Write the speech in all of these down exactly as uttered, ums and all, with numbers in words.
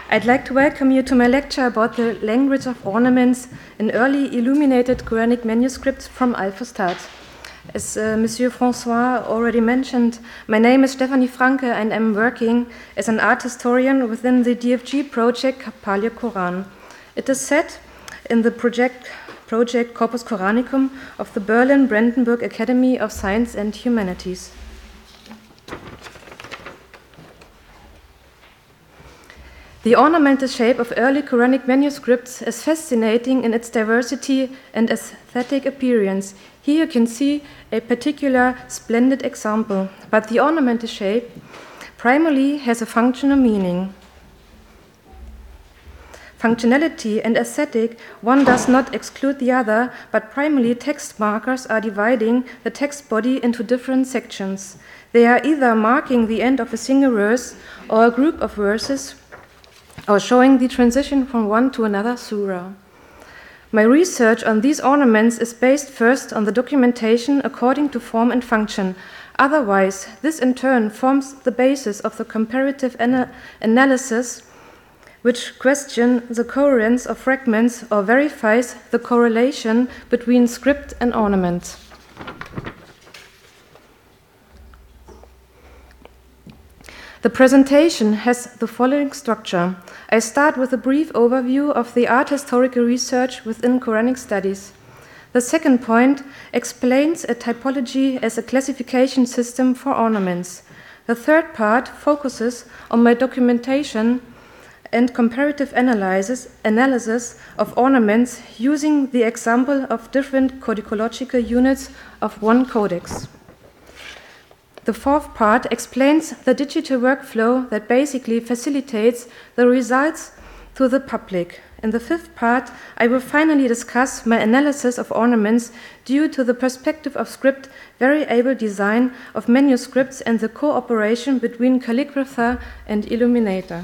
I'd like to welcome you to my lecture about the language of ornaments in early illuminated Quranic manuscripts from Al-Fustat. As uh, Monsieur François already mentioned, my name is Stephanie Franke and I'm working as an art historian within the D F G project Palio Quran. It is set in the project, project Corpus Coranicum of the Berlin Brandenburg Academy of Science and Humanities. The ornamental shape of early Quranic manuscripts is fascinating in its diversity and aesthetic appearance. Here you can see a particular splendid example, but the ornamental shape primarily has a functional meaning. Functionality and aesthetic, one does not exclude the other, but primarily text markers are dividing the text body into different sections. They are either marking the end of a single verse or a group of verses, or showing the transition from one to another surah. My research on these ornaments is based first on the documentation according to form and function. Otherwise, this in turn forms the basis of the comparative ana- analysis, which questions the coherence of fragments or verifies the correlation between script and ornament. The presentation has the following structure. I start with a brief overview of the art historical research within Quranic studies. The second point explains a typology as a classification system for ornaments. The third part focuses on my documentation and comparative analysis, analysis of ornaments using the example of different codicological units of one codex. The fourth part explains the digital workflow that basically facilitates the results to the public. In the fifth part, I will finally discuss my analysis of ornaments due to the perspective of script variable design of manuscripts and the cooperation between calligrapher and illuminator.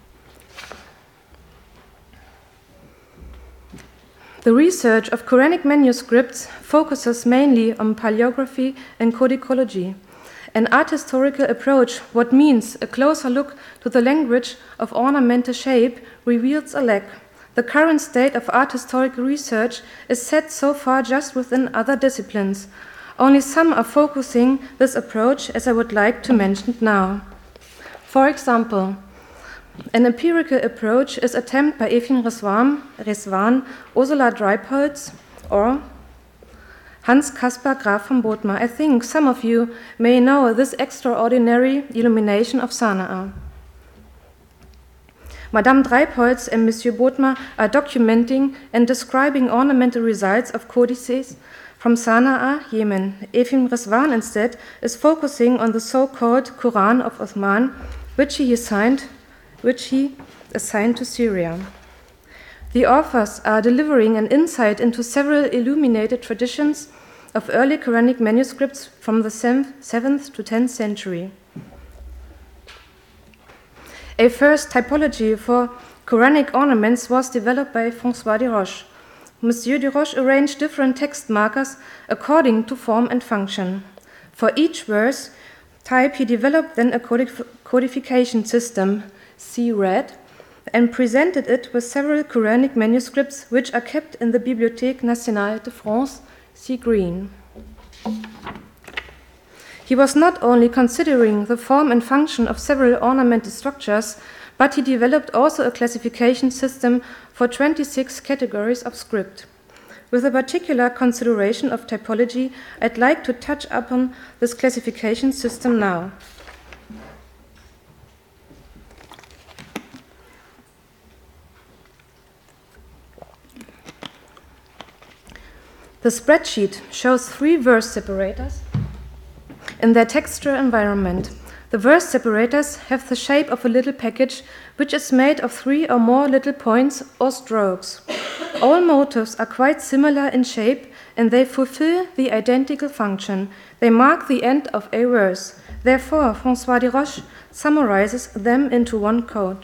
The research of Quranic manuscripts focuses mainly on paleography and codicology. An art historical approach, what means a closer look to the language of ornamental shape, reveals a lack. The current state of art historical research is set so far just within other disciplines. Only some are focusing this approach, as I would like to mention now. For example, an empirical approach is attempted by Efim Rezvan, Ursula Dreipholz, or Hans Caspar Graf von Bothmer. I think some of you may know this extraordinary illumination of Sana'a. Madame Dreipholz and Monsieur Bothmer are documenting and describing ornamental results of codices from Sana'a, Yemen. Efim Rezvan instead is focusing on the so-called Quran of Uthman, which he assigned, which he assigned to Syria. The authors are delivering an insight into several illuminated traditions of early Quranic manuscripts from the seventh to tenth century. A first typology for Quranic ornaments was developed by François Desroches. Monsieur Desroches arranged different text markers according to form and function. For each verse type, he developed then a codif- codification system, C red, and presented it with several Quranic manuscripts which are kept in the Bibliothèque Nationale de France, C green. He was not only considering the form and function of several ornamental structures, but he developed also a classification system for twenty-six categories of script. With a particular consideration of typology, I'd like to touch upon this classification system now. The spreadsheet shows three verse separators in their textural environment. The verse separators have the shape of a little package which is made of three or more little points or strokes. All motifs are quite similar in shape and they fulfill the identical function. They mark the end of a verse. Therefore, François Desroches summarizes them into one code.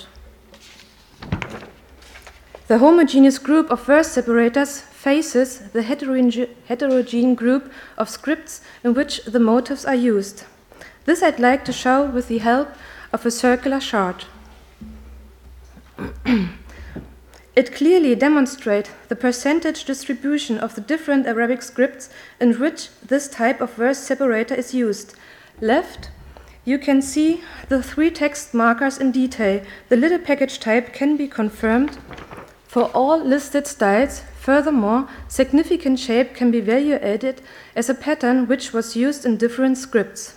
The homogeneous group of verse separators faces the heterogene, heterogene group of scripts in which the motifs are used. This I'd like to show with the help of a circular chart. It clearly demonstrates the percentage distribution of the different Arabic scripts in which this type of verse separator is used. Left, you can see the three text markers in detail. The little package type can be confirmed for all listed styles. Furthermore, significant shape can be evaluated as a pattern which was used in different scripts.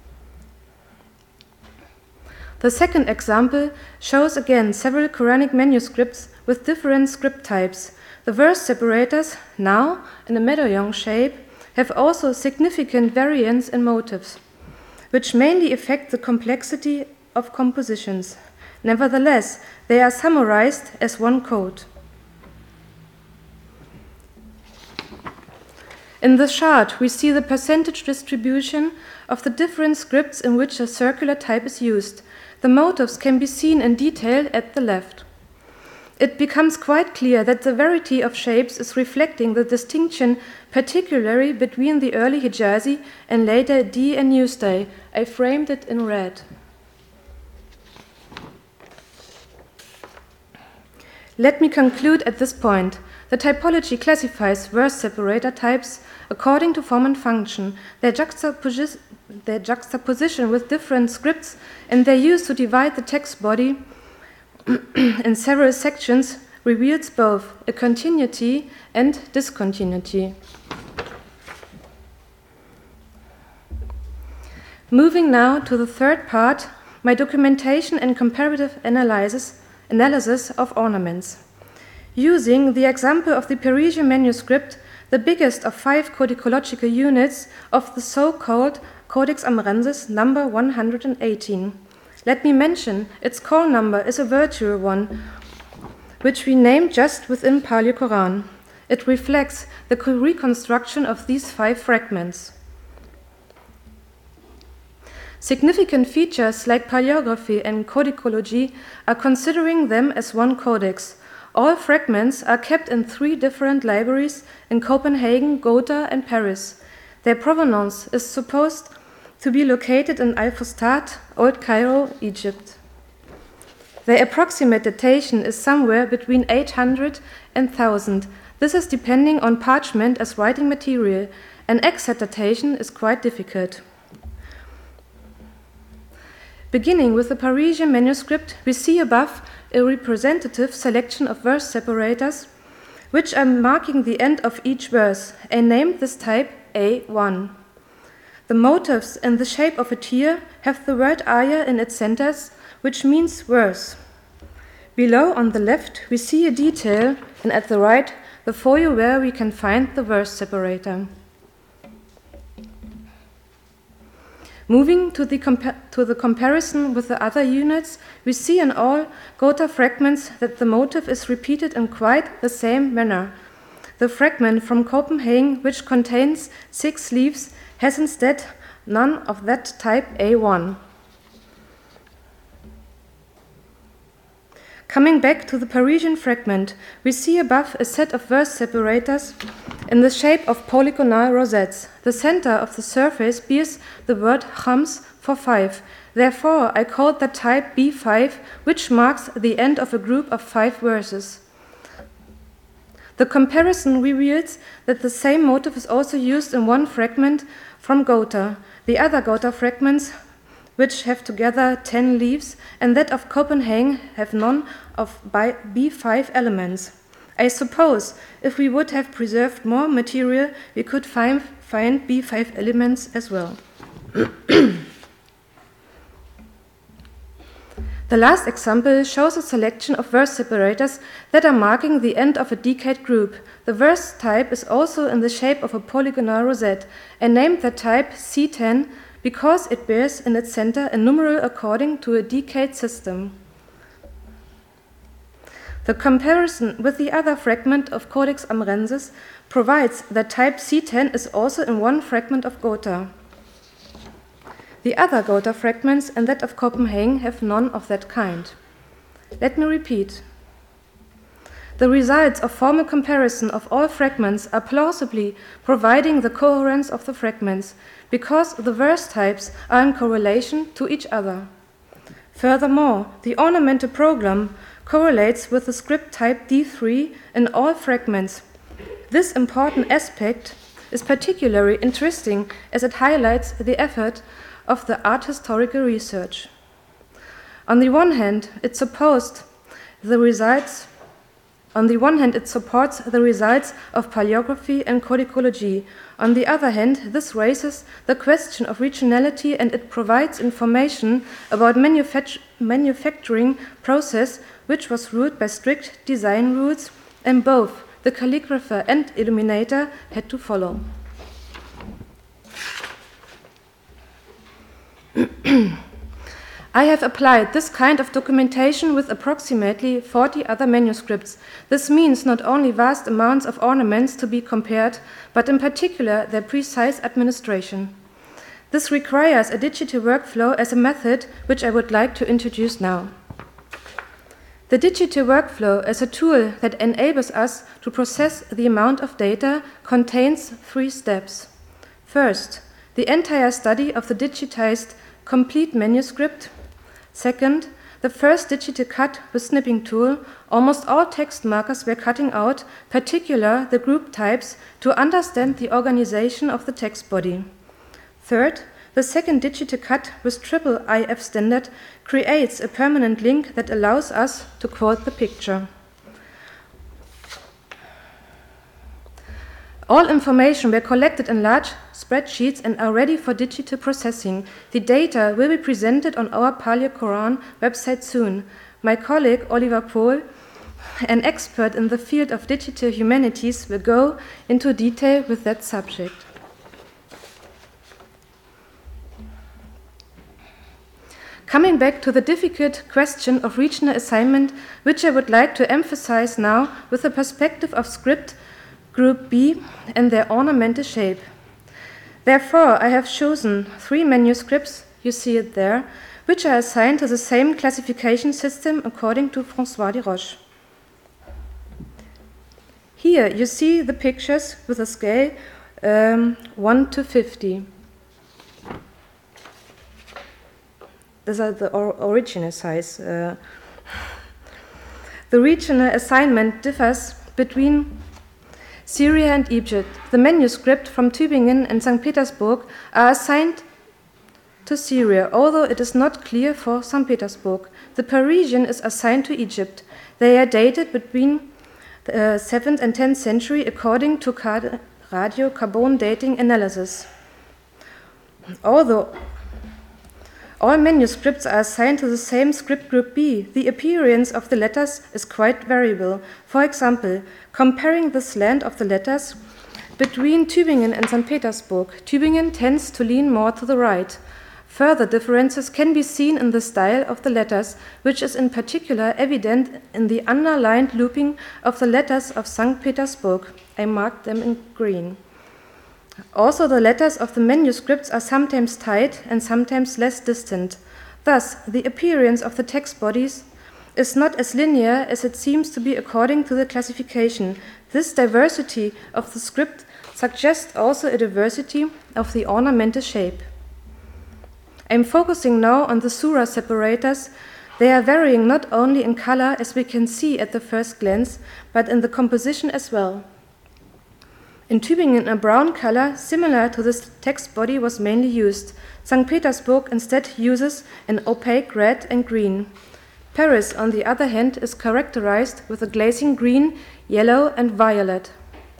The second example shows again several Quranic manuscripts with different script types. The verse separators, now in a medallion shape, have also significant variance in motifs, which mainly affect the complexity of compositions. Nevertheless, they are summarized as one code. In the chart, we see the percentage distribution of the different scripts in which a circular type is used. The motifs can be seen in detail at the left. It becomes quite clear that the variety of shapes is reflecting the distinction, particularly between the early Hijazi and later D and New Style. I framed it in red. Let me conclude at this point. The typology classifies verse separator types according to form and function, their, juxtapos their juxtaposition with different scripts, and their use to divide the text body in several sections reveals both a continuity and discontinuity. Moving now to the third part, my documentation and comparative analysis, analysis of ornaments. Using the example of the Parisian manuscript, the biggest of five codicological units of the so-called Codex Amrensis number one hundred eighteen. Let me mention its call number is a virtual one, which we named just within Paleo-Quran. It reflects the reconstruction of these five fragments. Significant features like paleography and codicology are considering them as one codex. All fragments are kept in three different libraries in Copenhagen, Gotha, and Paris. Their provenance is supposed to be located in Al-Fustat, Old Cairo, Egypt. Their approximate datation is somewhere between eight hundred and one thousand. This is depending on parchment as writing material. An exact datation is quite difficult. Beginning with the Parisian manuscript, we see above a representative selection of verse separators, which are marking the end of each verse. I named this type A one. The motifs in the shape of a tear have the word ayah in its centers, which means verse. Below on the left, we see a detail, and at the right, the folio where we can find the verse separator. Moving to the, to the comparison with the other units, we see in all Gotha fragments that the motif is repeated in quite the same manner. The fragment from Copenhagen, which contains six leaves, has instead none of that type A one. Coming back to the Parisian fragment, we see above a set of verse separators in the shape of polygonal rosettes. The center of the surface bears the word khams for five. Therefore, I called the type B five, which marks the end of a group of five verses. The comparison reveals that the same motif is also used in one fragment from Gotha. The other Gotha fragments, which have together ten leaves, and that of Copenhagen have none of B five elements. I suppose if we would have preserved more material, we could find, find B five elements as well. The last example shows a selection of verse separators that are marking the end of a decade group. The verse type is also in the shape of a polygonal rosette. I named the type C ten because it bears in its center a numeral according to a decade system. The comparison with the other fragment of Codex Amrensis provides that type C ten is also in one fragment of Gotha. The other Gotha fragments and that of Copenhagen have none of that kind. Let me repeat. The results of formal comparison of all fragments are plausibly providing the coherence of the fragments, because the verse types are in correlation to each other. Furthermore, the ornamental program correlates with the script type D three in all fragments. This important aspect is particularly interesting as it highlights the effort of the art historical research. On the one hand, it supposed the results On the one hand, it supports the results of paleography and codicology. On the other hand, this raises the question of regionality, and it provides information about manufact manufacturing process, which was ruled by strict design rules, and both the calligrapher and illuminator had to follow. I have applied this kind of documentation with approximately forty other manuscripts. This means not only vast amounts of ornaments to be compared, but in particular their precise administration. This requires a digital workflow as a method which I would like to introduce now. The digital workflow as a tool that enables us to process the amount of data contains three steps. First, the entire study of the digitized complete manuscript. Second, the first digital cut with snipping tool. Almost all text markers were cutting out, particularly the group types, to understand the organization of the text body. Third, the second digital cut with triple I F standard creates a permanent link that allows us to quote the picture. All information were collected in large spreadsheets and are ready for digital processing. The data will be presented on our Paleo-Quran website soon. My colleague Oliver Pohl, an expert in the field of digital humanities, will go into detail with that subject. Coming back to the difficult question of regional assignment, which I would like to emphasize now with the perspective of script Group B and their ornamental shape. Therefore, I have chosen three manuscripts, you see it there, which are assigned to the same classification system according to François Desroches. Here you see the pictures with a scale um, one to fifty. These are the or original size. Uh, the regional assignment differs between Syria and Egypt. The manuscript from Tübingen and Saint Petersburg are assigned to Syria, although it is not clear for Saint Petersburg. The Parisian is assigned to Egypt. They are dated between the seventh and tenth century according to radiocarbon dating analysis. Although all manuscripts are assigned to the same script group B, the appearance of the letters is quite variable. For example, comparing the slant of the letters between Tübingen and Saint Petersburg, Tübingen tends to lean more to the right. Further differences can be seen in the style of the letters, which is in particular evident in the underlined looping of the letters of Saint Petersburg. I marked them in green. Also, the letters of the manuscripts are sometimes tight and sometimes less distant. Thus, the appearance of the text bodies is not as linear as it seems to be according to the classification. This diversity of the script suggests also a diversity of the ornamental shape. I am focusing now on the surah separators. They are varying not only in color, as we can see at the first glance, but in the composition as well. In Tübingen, a brown color similar to this text body was mainly used. Saint Petersburg instead uses an opaque red and green. Paris, on the other hand, is characterized with a glazing green, yellow, and violet.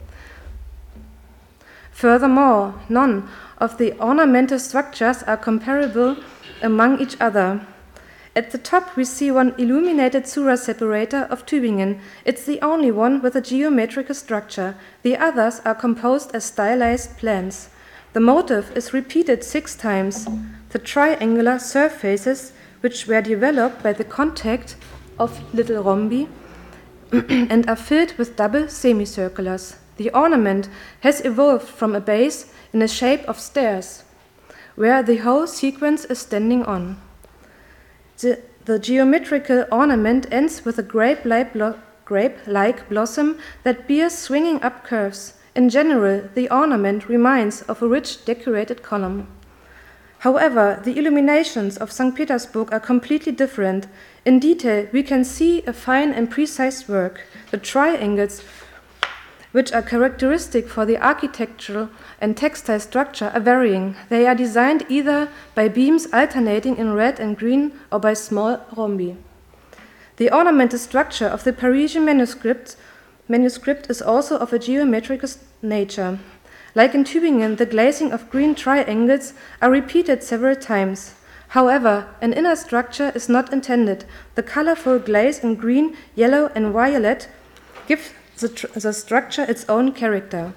Furthermore, none of the ornamental structures are comparable among each other. At the top, we see one illuminated surah separator of Tübingen. It's the only one with a geometrical structure. The others are composed as stylized plans. The motif is repeated six times. The triangular surfaces, which were developed by the contact of little rhombi and are filled with double semicirculars. The ornament has evolved from a base in the shape of stairs, where the whole sequence is standing on. The, the geometrical ornament ends with a grape-like blo grape-like blossom that bears swinging up curves. In general, the ornament reminds of a rich decorated column. However, the illuminations of Saint Petersburg are completely different. In detail, we can see a fine and precise work. The triangles, which are characteristic for the architectural and textile structure, are varying. They are designed either by beams alternating in red and green or by small rhombi. The ornamented structure of the Parisian manuscript, manuscript is also of a geometrical nature. Like in Tübingen, the glazing of green triangles are repeated several times. However, an inner structure is not intended. The colorful glaze in green, yellow, and violet gives the, tr the structure its own character.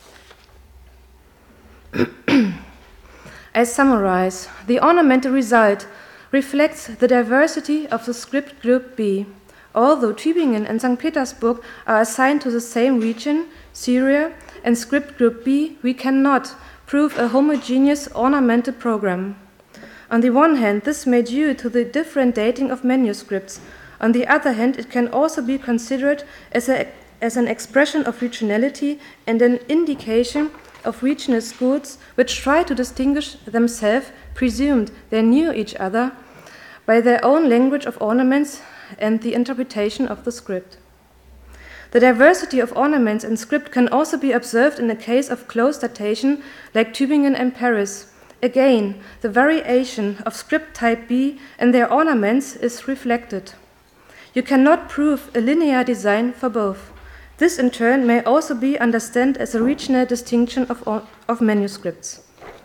I summarize. The ornamental result reflects the diversity of the script group B. Although Tübingen and Saint Petersburg are assigned to the same region, Syria, and script group B, we cannot prove a homogeneous ornamental program. On the one hand, this may be due to the different dating of manuscripts. On the other hand, it can also be considered as, a, as an expression of regionality and an indication of regional schools which try to distinguish themselves, presumed they knew each other, by their own language of ornaments and the interpretation of the script. The diversity of ornaments in script can also be observed in the case of close datation like Tübingen and Paris. Again, the variation of script type B and their ornaments is reflected. You cannot prove a linear design for both. This in turn may also be understood as a regional distinction of, of manuscripts.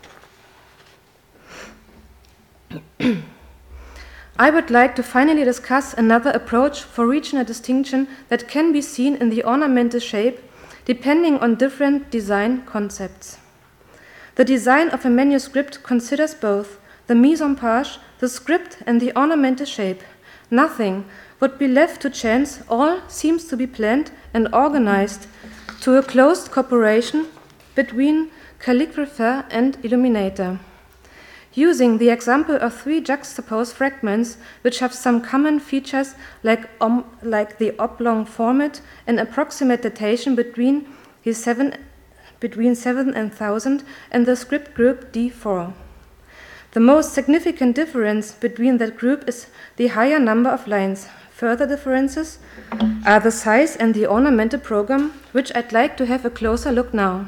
I would like to finally discuss another approach for regional distinction that can be seen in the ornamental shape depending on different design concepts. The design of a manuscript considers both the mise-en-page, the script, and the ornamental shape. Nothing would be left to chance. All seems to be planned and organized to a closed cooperation between calligrapher and illuminator. Using the example of three juxtaposed fragments which have some common features like, um, like the oblong format and approximate datation between the seven between seven and one thousand and the script group D four. The most significant difference between that group is the higher number of lines. Further differences are the size and the ornamental program, which I'd like to have a closer look now.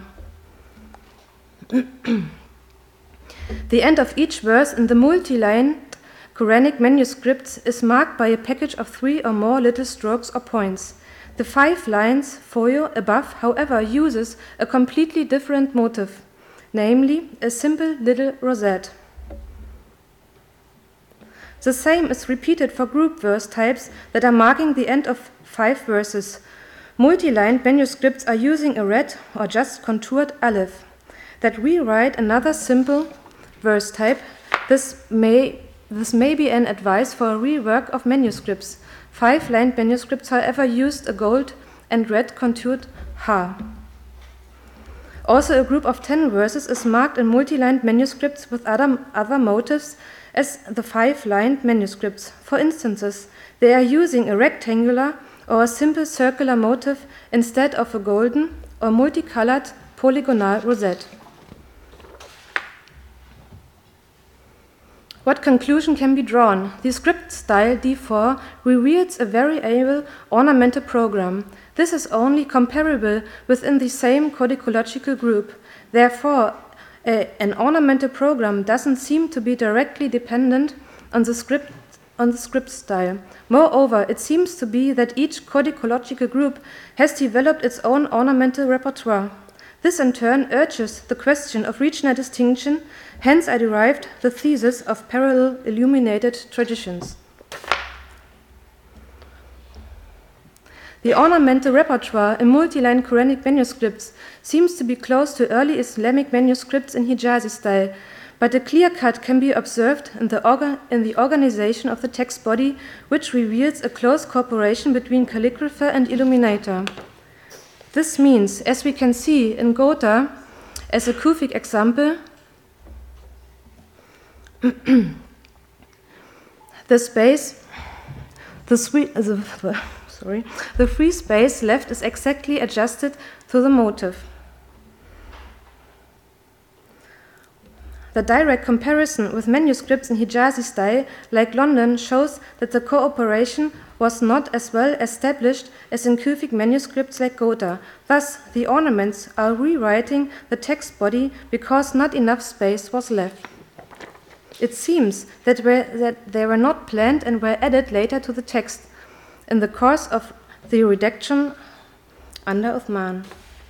The end of each verse in the multi-line Quranic manuscripts is marked by a package of three or more little strokes or points. The five lines folio above, however, uses a completely different motif, namely a simple little rosette. The same is repeated for group verse types that are marking the end of five verses. Multi-lined manuscripts are using a red or just contoured aleph that rewrite another simple verse type. This may, this may be an advice for a rework of manuscripts. Five-lined manuscripts, however, used a gold and red contoured ha. Also, a group of ten verses is marked in multi-lined manuscripts with other, other motifs as the five-lined manuscripts. For instances, they are using a rectangular or a simple circular motif instead of a golden or multicolored polygonal rosette. What conclusion can be drawn? The script style D four reveals a variable ornamental program. This is only comparable within the same codicological group. Therefore, a, an ornamental program doesn't seem to be directly dependent on the script on the script style. Moreover, it seems to be that each codicological group has developed its own ornamental repertoire. This in turn urges the question of regional distinction. Hence, I derived the thesis of parallel illuminated traditions. The ornamental repertoire in multi-line Quranic manuscripts seems to be close to early Islamic manuscripts in Hijazi style, but a clear cut can be observed in the, orga in the organization of the text body, which reveals a close cooperation between calligrapher and illuminator. This means, as we can see in Gotha, as a Kufic example, the space, the, sweet, the, sorry, the free space left is exactly adjusted to the motif. The direct comparison with manuscripts in Hijazi style, like London, shows that the cooperation was not as well established as in Kufic manuscripts like Gotha. Thus, the ornaments are rewriting the text body because not enough space was left. It seems that, were, that they were not planned and were added later to the text in the course of the redaction under Uthman.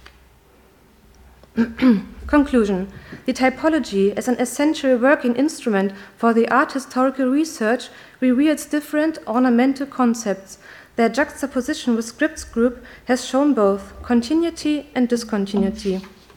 Conclusion. The typology, as an essential working instrument for the art historical research, reveals different ornamental concepts. Their juxtaposition with scripts group has shown both continuity and discontinuity.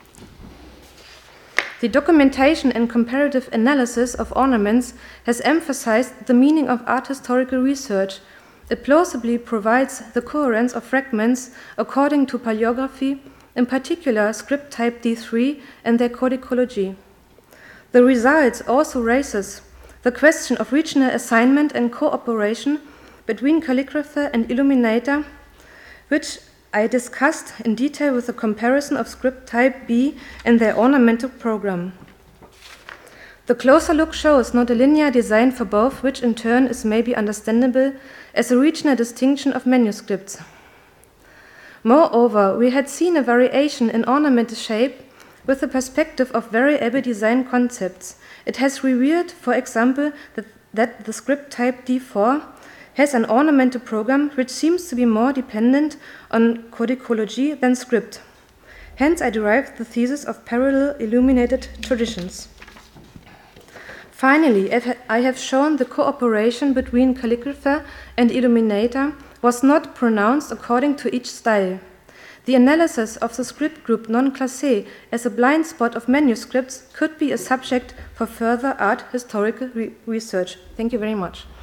The documentation and comparative analysis of ornaments has emphasized the meaning of art historical research. It plausibly provides the coherence of fragments according to paleography, in particular script type D three and their codicology. The results also raises the question of regional assignment and cooperation between calligrapher and illuminator, which I discussed in detail with the comparison of script type B and their ornamental program. The closer look shows not a linear design for both, which in turn is maybe understandable as a regional distinction of manuscripts. Moreover, we had seen a variation in ornamental shape with the perspective of variable design concepts. It has revealed, for example, that, that the script type D four has an ornamental program which seems to be more dependent on codicology than script. Hence, I derived the thesis of parallel illuminated traditions. Finally, I have shown the cooperation between calligrapher and illuminator was not pronounced according to each style. The analysis of the script group non-classé as a blind spot of manuscripts could be a subject for further art historical re research. Thank you very much.